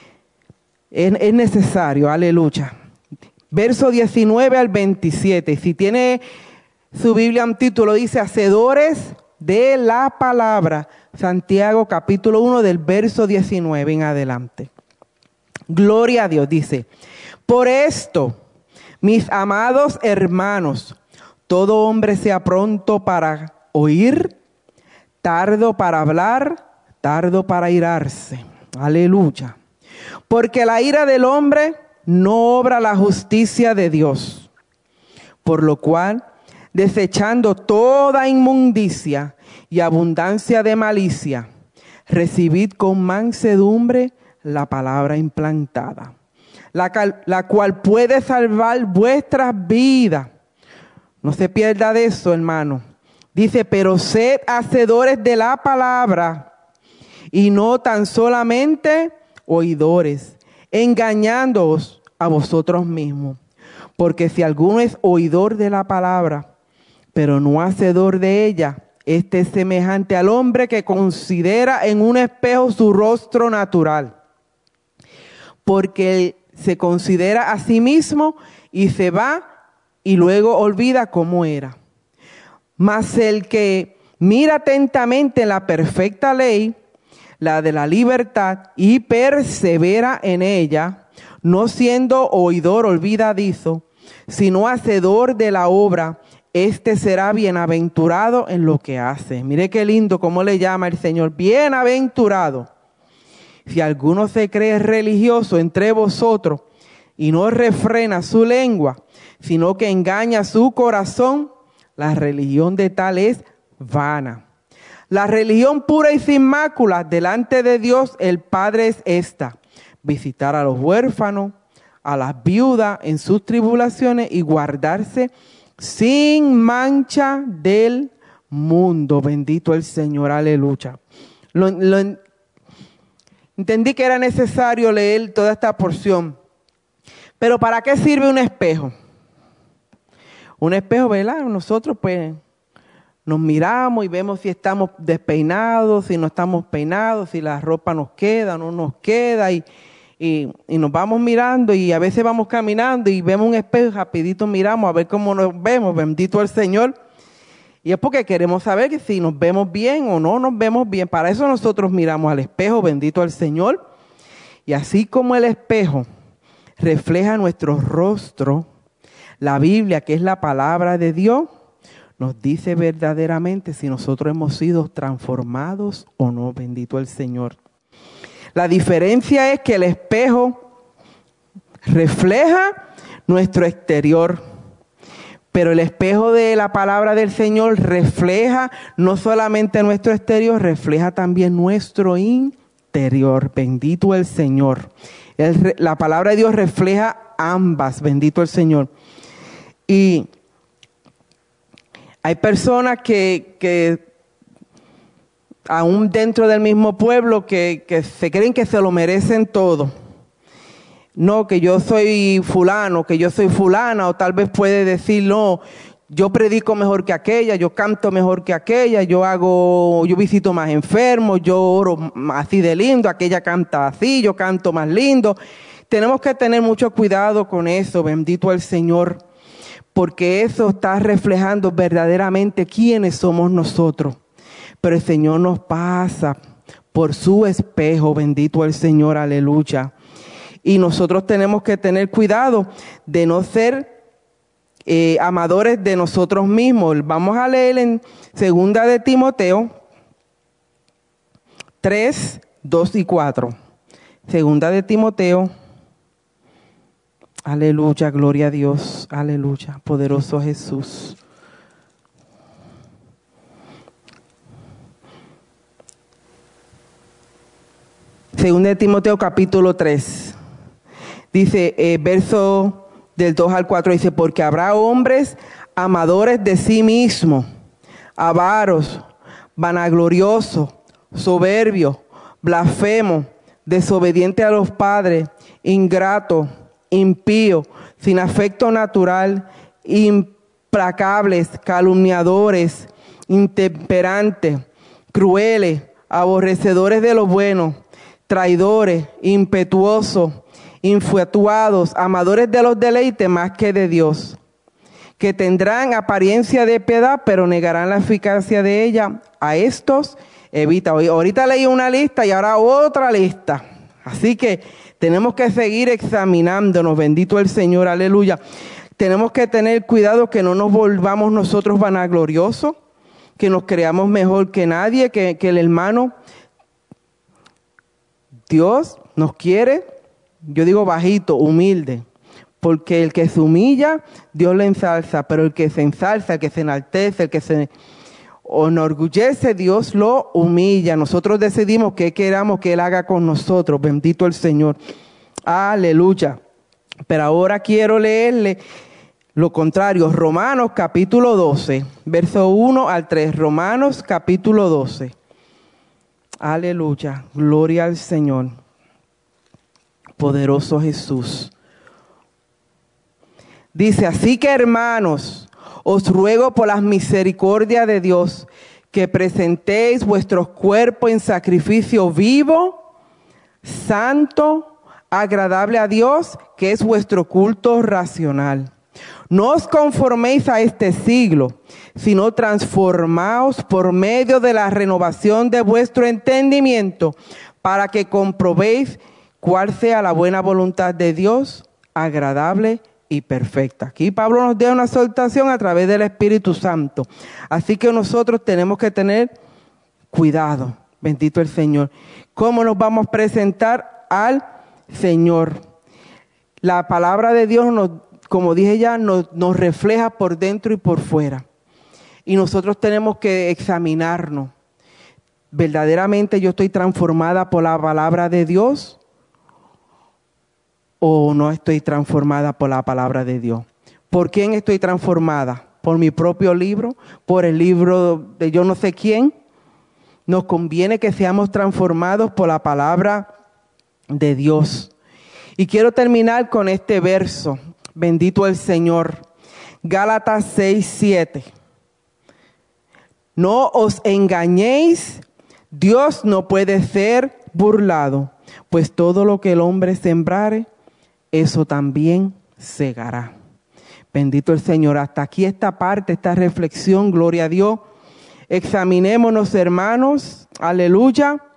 es, es necesario. Aleluya. Verso diecinueve al veintisiete. Si tiene su Biblia un título, dice hacedores de la palabra. Santiago capítulo uno del verso diecinueve en adelante. Gloria a Dios. Dice, por esto, mis amados hermanos, todo hombre sea pronto para oír, tardo para hablar, tardo para irarse. Aleluya. Porque la ira del hombre no obra la justicia de Dios. Por lo cual, desechando toda inmundicia y abundancia de malicia, recibid con mansedumbre la palabra implantada, la, cal, la cual puede salvar vuestras vidas. No se pierda de eso, hermano. Dice, pero sed hacedores de la palabra y no tan solamente oidores, engañándoos a vosotros mismos. Porque si alguno es oidor de la palabra, pero no hacedor de ella, este es semejante al hombre que considera en un espejo su rostro natural. Porque se considera a sí mismo y se va y luego olvida cómo era. Mas el que mira atentamente la perfecta ley, la de la libertad, y persevera en ella, no siendo oidor olvidadizo, sino hacedor de la obra, este será bienaventurado en lo que hace. Mire qué lindo cómo le llama el Señor, bienaventurado. Si alguno se cree religioso entre vosotros y no refrena su lengua, sino que engaña su corazón, la religión de tal es vana. La religión pura y sin mácula delante de Dios el Padre es esta: visitar a los huérfanos, a las viudas en sus tribulaciones y guardarse sin mancha del mundo. Bendito el Señor, aleluya. Lo, lo, entendí que era necesario leer toda esta porción. Pero ¿para qué sirve un espejo? Un espejo, ¿verdad? Nosotros pues nos miramos y vemos si estamos despeinados, si no estamos peinados, si la ropa nos queda o no nos queda. Y, y, y nos vamos mirando y a veces vamos caminando y vemos un espejo y rapidito miramos a ver cómo nos vemos. Bendito el Señor. Y es porque queremos saber que si nos vemos bien o no nos vemos bien. Para eso nosotros miramos al espejo, bendito el Señor. Y así como el espejo refleja nuestro rostro, la Biblia, que es la palabra de Dios, nos dice verdaderamente si nosotros hemos sido transformados o no, bendito el Señor. La diferencia es que el espejo refleja nuestro exterior, pero el espejo de la palabra del Señor refleja no solamente nuestro exterior, refleja también nuestro interior. Bendito el Señor. El, la palabra de Dios refleja ambas. Bendito el Señor. Y hay personas que, que aún dentro del mismo pueblo que, que se creen que se lo merecen todo. No, que yo soy fulano, que yo soy fulana, o tal vez puede decir, no, yo predico mejor que aquella, yo canto mejor que aquella, yo hago, yo visito más enfermos, yo oro así de lindo, aquella canta así, yo canto más lindo. Tenemos que tener mucho cuidado con eso, bendito el Señor, porque eso está reflejando verdaderamente quiénes somos nosotros. Pero el Señor nos pasa por su espejo, bendito el Señor, aleluya. Y nosotros tenemos que tener cuidado de no ser eh, amadores de nosotros mismos. Vamos a leer en segunda de Timoteo tres, dos y cuatro. Segunda de Timoteo. Aleluya, gloria a Dios. Aleluya, poderoso Jesús. Segunda de Timoteo capítulo tres. Dice, eh, verso del dos al cuatro, dice, porque habrá hombres amadores de sí mismos, avaros, vanagloriosos, soberbios, blasfemos, desobedientes a los padres, ingratos, impíos, sin afecto natural, implacables, calumniadores, intemperantes, crueles, aborrecedores de lo bueno, traidores, impetuosos, infatuados, amadores de los deleites más que de Dios, que tendrán apariencia de piedad, pero negarán la eficacia de ella. A estos evita. Ahorita leí una lista y ahora otra lista. Así que tenemos que seguir examinándonos, bendito el Señor, aleluya. Tenemos que tener cuidado que no nos volvamos nosotros vanagloriosos, que nos creamos mejor que nadie, que, que el hermano. Dios nos quiere, yo digo bajito, humilde, porque el que se humilla, Dios le ensalza, pero el que se ensalza, el que se enaltece, el que se enorgullece, Dios lo humilla. Nosotros decidimos qué queramos que Él haga con nosotros, bendito el Señor, aleluya. Pero ahora quiero leerle lo contrario, Romanos capítulo doce, verso uno al tres, Romanos capítulo doce, aleluya, gloria al Señor. Poderoso Jesús. Dice, así que hermanos, os ruego por las misericordias de Dios que presentéis vuestros cuerpos en sacrificio vivo, santo, agradable a Dios, que es vuestro culto racional. No os conforméis a este siglo, sino transformaos por medio de la renovación de vuestro entendimiento, para que comprobéis cuál sea la buena voluntad de Dios, agradable y perfecta. Aquí Pablo nos da una exhortación a través del Espíritu Santo. Así que nosotros tenemos que tener cuidado, bendito el Señor. ¿Cómo nos vamos a presentar al Señor? La palabra de Dios, nos, como dije ya, nos, nos refleja por dentro y por fuera. Y nosotros tenemos que examinarnos. ¿Verdaderamente yo estoy transformada por la palabra de Dios? ¿O no estoy transformada por la palabra de Dios? ¿Por quién estoy transformada? por mi propio libro, por el libro de yo no sé quién. Nos conviene que seamos transformados por la palabra de Dios. Y quiero terminar con este verso. Bendito el Señor. Gálatas seis, siete. No os engañéis, Dios no puede ser burlado, pues todo lo que el hombre sembrare, eso también segará. Bendito el Señor. Hasta aquí esta parte, esta reflexión, gloria a Dios. Examinémonos, hermanos, aleluya.